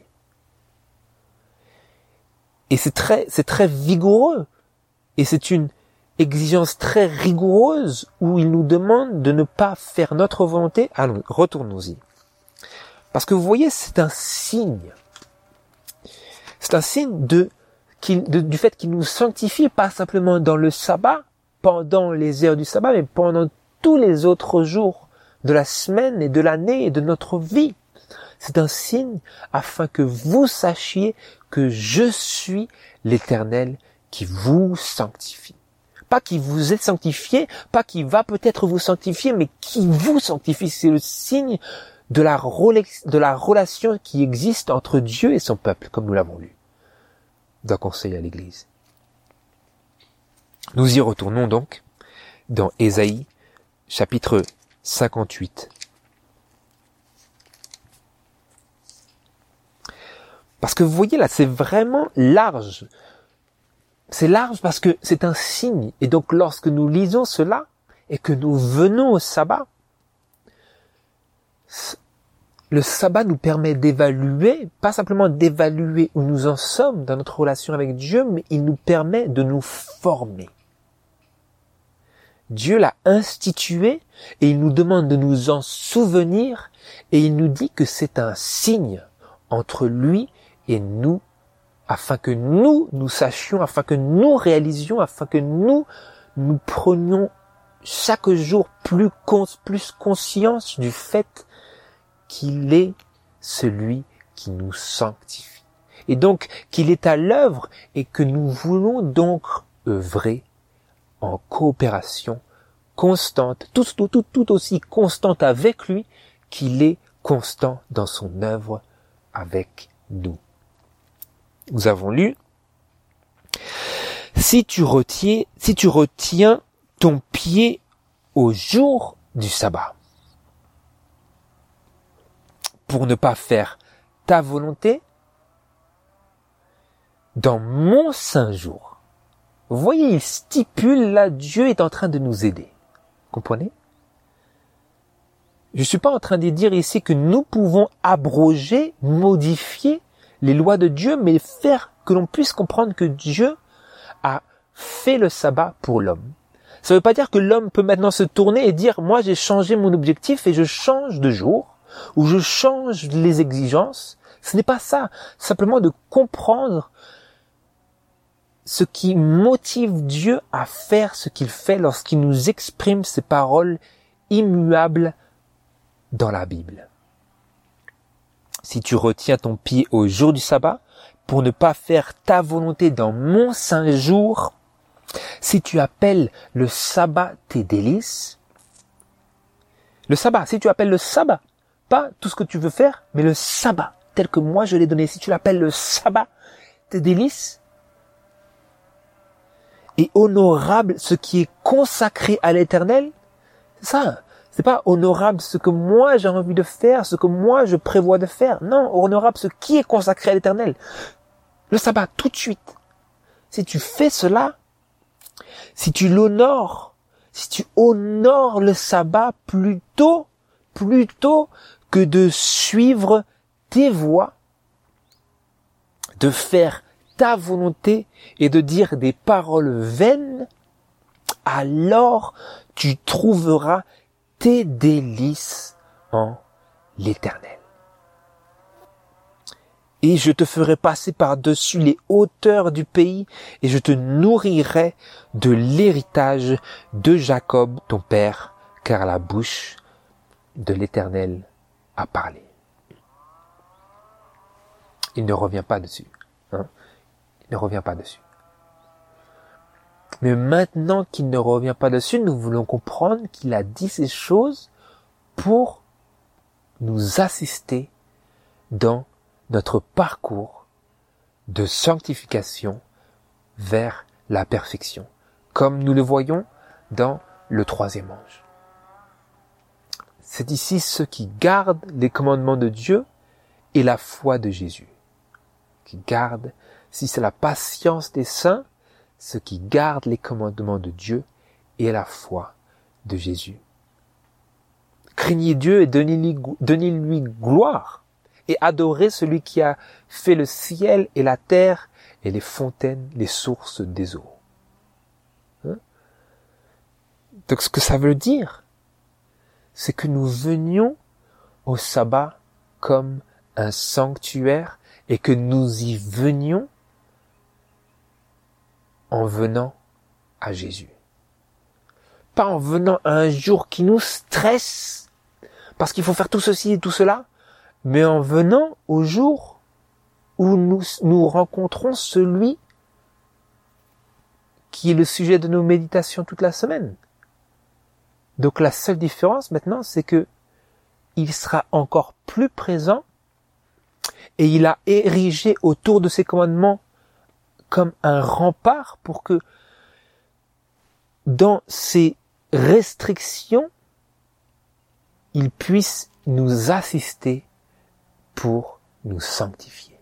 Et c'est très vigoureux. Et c'est une exigence très rigoureuse où il nous demande de ne pas faire notre volonté. Allons, retournons-y. Parce que vous voyez, c'est un signe. C'est un signe du fait qu'il nous sanctifie, pas simplement dans le sabbat, pendant les heures du sabbat, mais pendant tous les autres jours de la semaine et de l'année et de notre vie. C'est un signe afin que vous sachiez que je suis l'Éternel qui vous sanctifie. Pas qui vous est sanctifié, pas qui va peut-être vous sanctifier, mais qui vous sanctifie. C'est le signe de la relation qui existe entre Dieu et son peuple, comme nous l'avons lu dans Conseil à l'Église. Nous y retournons donc dans Ésaïe, chapitre 58. Parce que vous voyez là, c'est vraiment large. C'est large parce que c'est un signe. Et donc lorsque nous lisons cela et que nous venons au sabbat, le sabbat nous permet d'évaluer, pas simplement d'évaluer où nous en sommes dans notre relation avec Dieu, mais il nous permet de nous former. Dieu l'a institué et il nous demande de nous en souvenir et il nous dit que c'est un signe entre lui et nous, afin que nous sachions, afin que nous réalisions, afin que nous prenions chaque jour plus conscience du fait qu'il est celui qui nous sanctifie. Et donc qu'il est à l'œuvre et que nous voulons donc œuvrer en coopération constante, tout aussi constante avec lui qu'il est constant dans son œuvre avec nous. Nous avons lu: si tu retiens ton pied au jour du sabbat, pour ne pas faire ta volonté dans mon saint jour. Vous voyez, il stipule là, Dieu est en train de nous aider. Comprenez? Je suis pas en train de dire ici que nous pouvons abroger, modifier les lois de Dieu, mais faire que l'on puisse comprendre que Dieu a fait le sabbat pour l'homme. Ça ne veut pas dire que l'homme peut maintenant se tourner et dire, moi j'ai changé mon objectif et je change de jour, ou je change les exigences. Ce n'est pas ça. Simplement de comprendre ce qui motive Dieu à faire ce qu'il fait lorsqu'il nous exprime ces paroles immuables dans la Bible. Si tu retiens ton pied au jour du sabbat, pour ne pas faire ta volonté dans mon saint jour, si tu appelles le sabbat tes délices, le sabbat, si tu appelles le sabbat, pas tout ce que tu veux faire, mais le sabbat, tel que moi je l'ai donné, si tu l'appelles le sabbat tes délices, et honorable ce qui est consacré à l'Éternel, c'est ça. C'est pas honorable ce que moi j'ai envie de faire, ce que moi je prévois de faire. Non, honorable ce qui est consacré à l'Éternel. Le sabbat, tout de suite. Si tu fais cela, si tu l'honores, si tu honores le sabbat plutôt que de suivre tes voies, de faire ta volonté et de dire des paroles vaines, alors tu trouveras tes délices en l'Éternel. Et je te ferai passer par-dessus les hauteurs du pays, et je te nourrirai de l'héritage de Jacob, ton père, car la bouche de l'Éternel a parlé. Il ne revient pas dessus. Il ne revient pas dessus. Mais maintenant qu'il ne revient pas dessus, nous voulons comprendre qu'il a dit ces choses pour nous assister dans notre parcours de sanctification vers la perfection, comme nous le voyons dans le 3e ange. C'est ici ceux qui gardent les commandements de Dieu et la foi de Jésus. Qui gardent, si c'est la patience des saints, ceux qui gardent les commandements de Dieu et la foi de Jésus. Craignez Dieu et donnez-lui gloire. Et adorez celui qui a fait le ciel et la terre et les fontaines, les sources des eaux. Donc ce que ça veut dire, c'est que nous venions au sabbat comme un sanctuaire et que nous y venions en venant à Jésus. Pas en venant à un jour qui nous stresse, parce qu'il faut faire tout ceci et tout cela, mais en venant au jour où nous rencontrons celui qui est le sujet de nos méditations toute la semaine. Donc la seule différence maintenant, c'est que il sera encore plus présent et il a érigé autour de ses commandements comme un rempart pour que dans ces restrictions, il puisse nous assister pour nous sanctifier.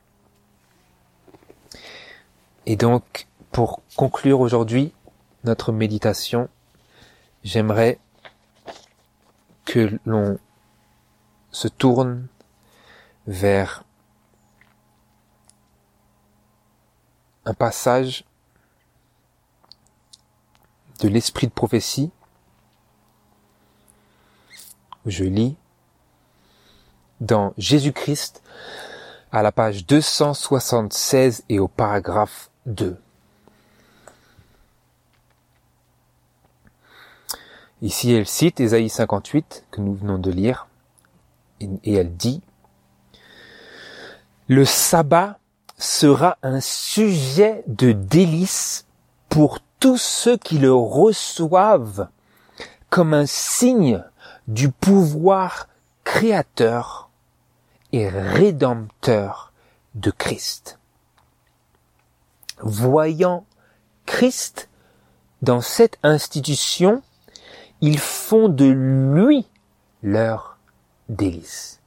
Et donc, pour conclure aujourd'hui notre méditation, j'aimerais que l'on se tourne vers un passage de l'Esprit de prophétie où je lis dans Jésus-Christ à la page 276 et au paragraphe 2. Ici, elle cite Ésaïe 58 que nous venons de lire et elle dit « Le sabbat sera un sujet de délice pour tous ceux qui le reçoivent comme un signe du pouvoir créateur et rédempteur de Christ. Voyant Christ dans cette institution, ils font de lui leur délice.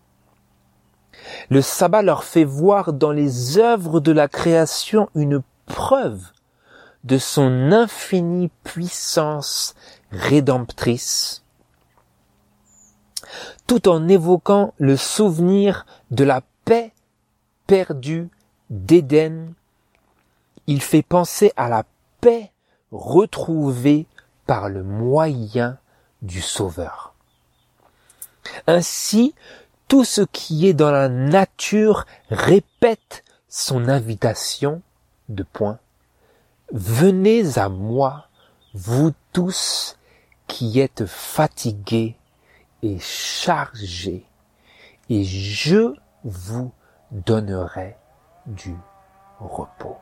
Le sabbat leur fait voir dans les œuvres de la création une preuve de son infinie puissance rédemptrice, tout en évoquant le souvenir de la paix perdue d'Éden. Il fait penser à la paix retrouvée par le moyen du Sauveur. Ainsi, tout ce qui est dans la nature répète son invitation, Venez à moi, vous tous qui êtes fatigués et chargés, et je vous donnerai du repos.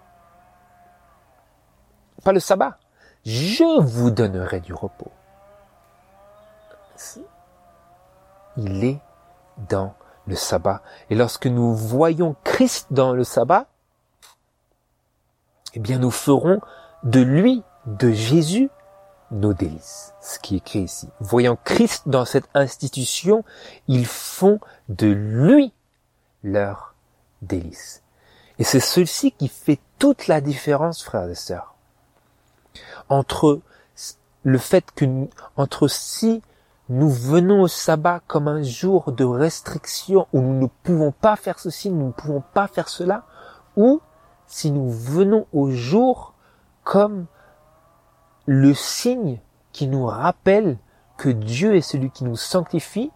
Pas le sabbat, je vous donnerai du repos. Il est dans le sabbat. Et lorsque nous voyons Christ dans le sabbat, eh bien nous ferons de lui, de Jésus, nos délices. Ce qui est écrit ici. Voyant Christ dans cette institution, ils font de lui leur délice. Et c'est ceci qui fait toute la différence, frères et sœurs. Entre le fait que, entre si nous venons au sabbat comme un jour de restriction où nous ne pouvons pas faire ceci, nous ne pouvons pas faire cela, ou si nous venons au jour comme le signe qui nous rappelle que Dieu est celui qui nous sanctifie,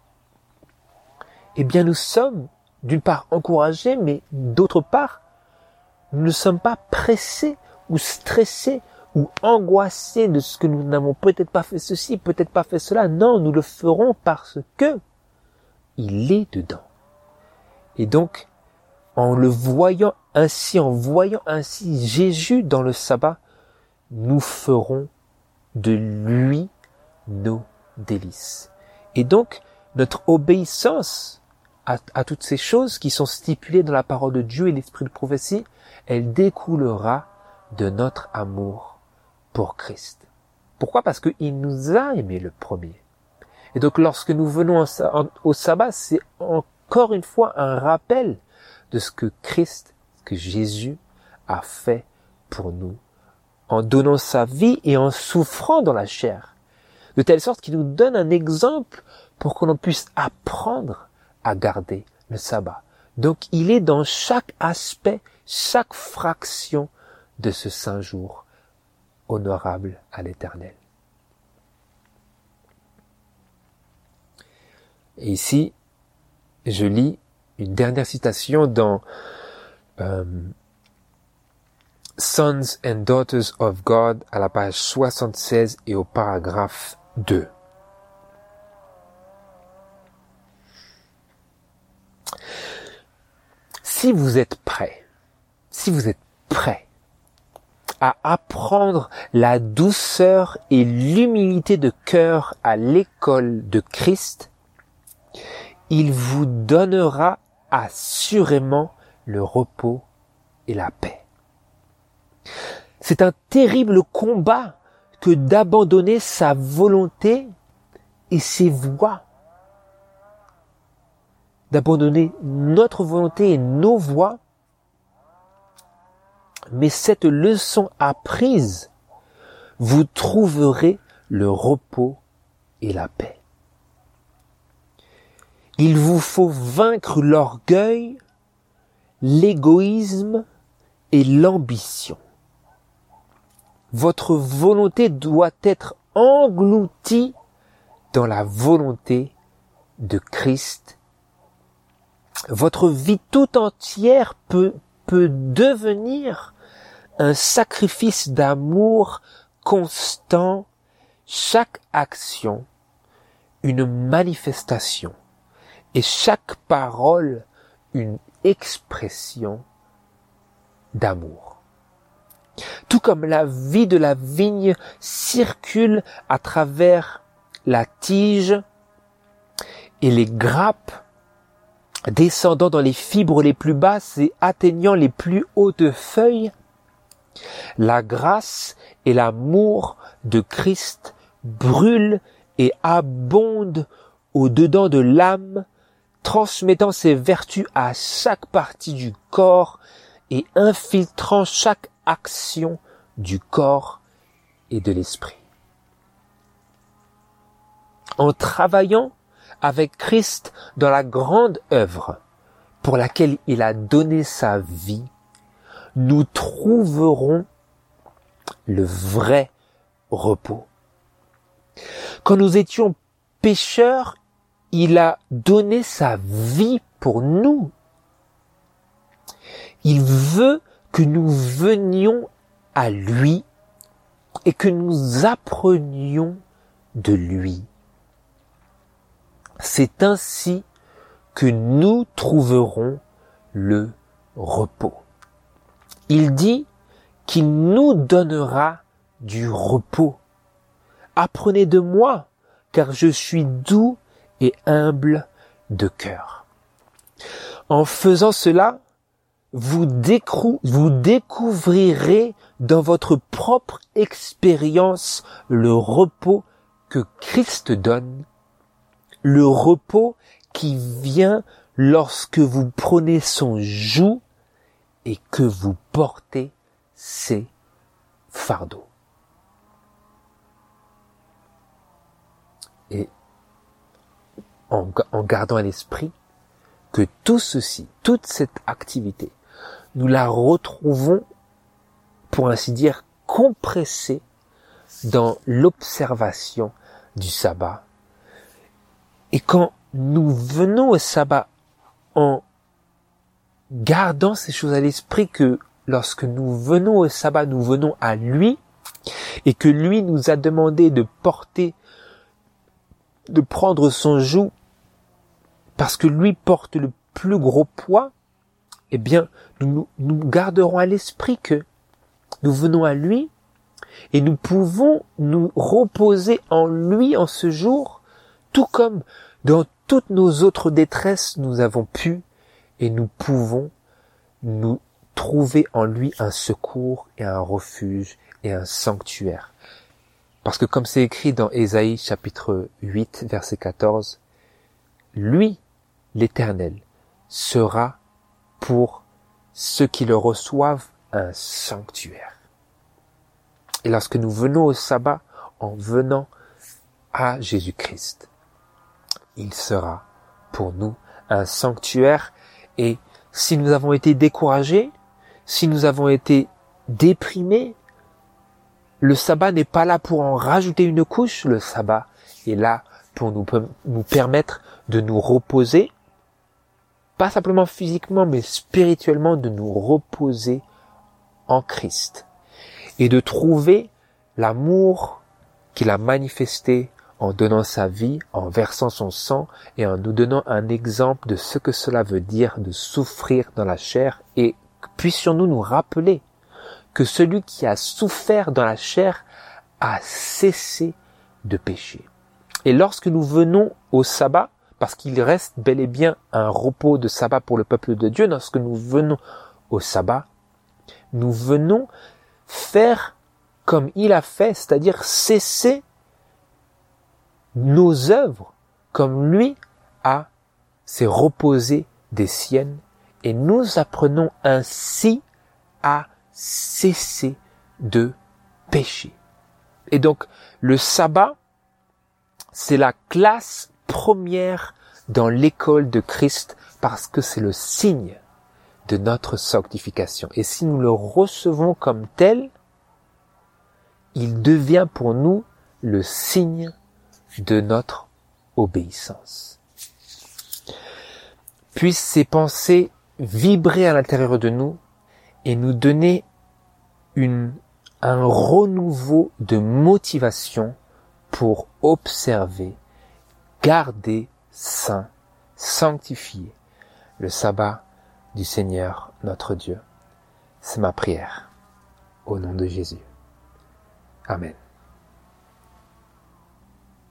eh bien nous sommes d'une part encouragés, mais d'autre part, nous ne sommes pas pressés ou stressés ou angoissés de ce que nous n'avons peut-être pas fait ceci, peut-être pas fait cela. Non, nous le ferons parce que il est dedans. Et donc, en voyant ainsi Jésus dans le sabbat, nous ferons de lui nos délices. Et donc, notre obéissance à toutes ces choses qui sont stipulées dans la parole de Dieu et l'esprit de prophétie, elle découlera de notre amour pour Christ. Pourquoi? Parce qu'il nous a aimés le premier. Et donc, lorsque nous venons au sabbat, c'est encore une fois un rappel de ce que Christ, que Jésus a fait pour nous, en donnant sa vie et en souffrant dans la chair, de telle sorte qu'il nous donne un exemple pour qu'on puisse apprendre à garder le sabbat. Donc, il est dans chaque aspect, chaque fraction de ce saint jour honorable à l'Éternel. Et ici, je lis une dernière citation dans Sons and Daughters of God à la page 76 et au paragraphe 2. Si vous êtes prêts à apprendre la douceur et l'humilité de cœur à l'école de Christ, il vous donnera assurément le repos et la paix. C'est un terrible combat que d'abandonner sa volonté et ses voies. D'abandonner notre volonté et nos voies. Mais cette leçon apprise, vous trouverez le repos et la paix. Il vous faut vaincre l'orgueil, l'égoïsme et l'ambition. Votre volonté doit être engloutie dans la volonté de Christ. Votre vie tout entière peut devenir un sacrifice d'amour constant, chaque action, une manifestation, et chaque parole, une expression d'amour. Tout comme la vie de la vigne circule à travers la tige et les grappes, descendant dans les fibres les plus basses et atteignant les plus hautes feuilles, la grâce et l'amour de Christ brûlent et abondent au-dedans de l'âme, transmettant ses vertus à chaque partie du corps et infiltrant chaque action du corps et de l'esprit. En travaillant avec Christ dans la grande œuvre pour laquelle il a donné sa vie, nous trouverons le vrai repos. Quand nous étions pécheurs, il a donné sa vie pour nous. Il veut que nous venions à lui et que nous apprenions de lui. C'est ainsi que nous trouverons le repos. Il dit qu'il nous donnera du repos. Apprenez de moi, car je suis doux et humble de cœur. En faisant cela, vous découvrirez dans votre propre expérience le repos que Christ donne, le repos qui vient lorsque vous prenez son joug et que vous portez ses fardeaux. Et en gardant à l'esprit que tout ceci, toute cette activité, nous la retrouvons, pour ainsi dire, compressée dans l'observation du sabbat. Et quand nous venons au sabbat en gardant ces choses à l'esprit, que lorsque nous venons au sabbat, nous venons à lui, et que lui nous a demandé de prendre son joug, parce que lui porte le plus gros poids, eh bien, nous garderons à l'esprit que nous venons à lui, et nous pouvons nous reposer en lui en ce jour, tout comme dans toutes nos autres détresses, nous avons pu et nous pouvons nous trouver en lui un secours et un refuge et un sanctuaire. Parce que comme c'est écrit dans Ésaïe chapitre 8, verset 14, lui, l'Éternel, sera pour ceux qui le reçoivent un sanctuaire. Et lorsque nous venons au sabbat, en venant à Jésus-Christ, il sera pour nous un sanctuaire. Et si nous avons été découragés, si nous avons été déprimés, le sabbat n'est pas là pour en rajouter une couche. Le sabbat est là pour nous permettre de nous reposer, pas simplement physiquement, mais spirituellement, de nous reposer en Christ et de trouver l'amour qu'il a manifesté en donnant sa vie, en versant son sang et en nous donnant un exemple de ce que cela veut dire de souffrir dans la chair. Et puissions-nous nous rappeler que celui qui a souffert dans la chair a cessé de pécher. Et lorsque nous venons au sabbat, parce qu'il reste bel et bien un repos de sabbat pour le peuple de Dieu, lorsque nous venons au sabbat, nous venons faire comme il a fait, c'est-à-dire cesser nos œuvres comme lui s'est reposé des siennes, et nous apprenons ainsi à cesser de pécher. Et donc le sabbat, c'est la classe première dans l'école de Christ, parce que c'est le signe de notre sanctification. Et si nous le recevons comme tel, il devient pour nous le signe de notre obéissance. Puissent ces pensées vibrer à l'intérieur de nous et nous donner un renouveau de motivation pour observer, garder saint, sanctifier le sabbat du Seigneur notre Dieu. C'est ma prière. Au nom de Jésus. Amen.